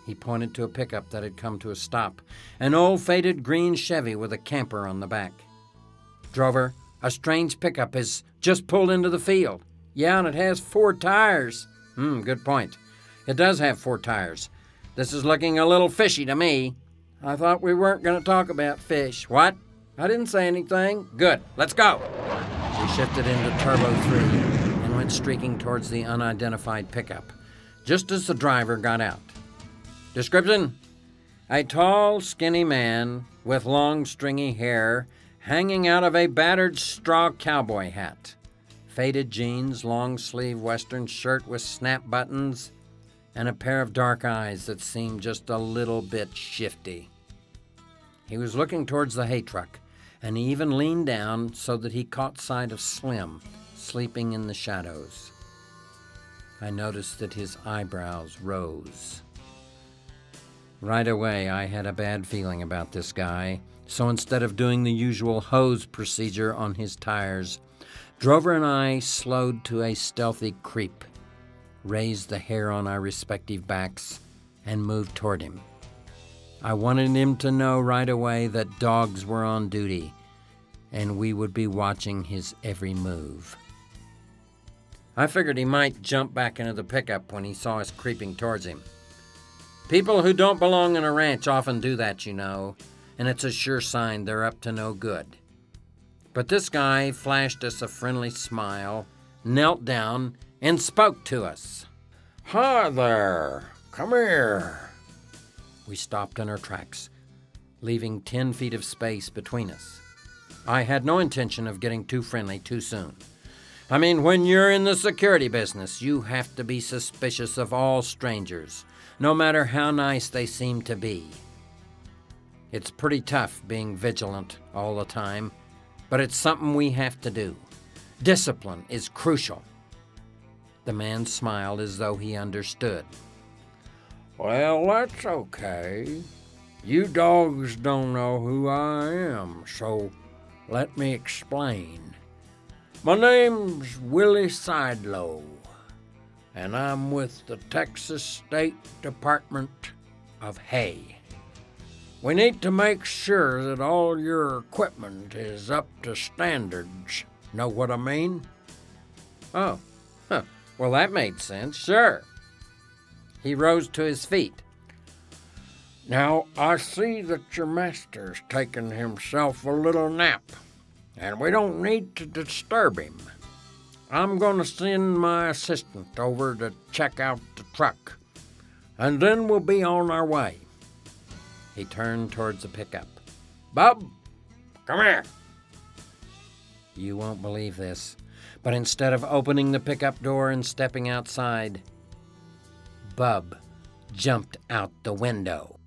He pointed to a pickup that had come to a stop, an old faded green Chevy with a camper on the back. "Drover, a strange pickup has just pulled into the field." "Yeah, and it has 4 tires. Good point. It does have 4 tires. This is looking a little fishy to me." "I thought we weren't going to talk about fish." "What?" "I didn't say anything." "Good. Let's go." We shifted into Turbo 3 and went streaking towards the unidentified pickup, just as the driver got out. Description: a tall, skinny man with long, stringy hair hanging out of a battered straw cowboy hat, faded jeans, long-sleeve Western shirt with snap buttons, and a pair of dark eyes that seemed just a little bit shifty. He was looking towards the hay truck, and he even leaned down so that he caught sight of Slim sleeping in the shadows. I noticed that his eyebrows rose. Right away, I had a bad feeling about this guy, so instead of doing the usual hose procedure on his tires, Drover and I slowed to a stealthy creep, raised the hair on our respective backs, and moved toward him. I wanted him to know right away that dogs were on duty, and we would be watching his every move. I figured he might jump back into the pickup when he saw us creeping towards him. People who don't belong in a ranch often do that, you know, and it's a sure sign they're up to no good. But this guy flashed us a friendly smile, knelt down, and spoke to us. "Hi there, come here." We stopped in our tracks, leaving 10 feet of space between us. I had no intention of getting too friendly too soon. I mean, when you're in the security business, you have to be suspicious of all strangers, no matter how nice they seem to be. It's pretty tough being vigilant all the time, but it's something we have to do. Discipline is crucial. The man smiled as though he understood. "Well, that's okay. You dogs don't know who I am, so let me explain. My name's Willie Sidelow, and I'm with the Texas State Department of Hay. We need to make sure that all your equipment is up to standards. Know what I mean?" "Oh, well, that made sense, sure." He rose to his feet. "Now, I see that your master's taking himself a little nap, and we don't need to disturb him. I'm going to send my assistant over to check out the truck, and then we'll be on our way." He turned towards the pickup. "Bub, come here." You won't believe this, but instead of opening the pickup door and stepping outside, Bub jumped out the window.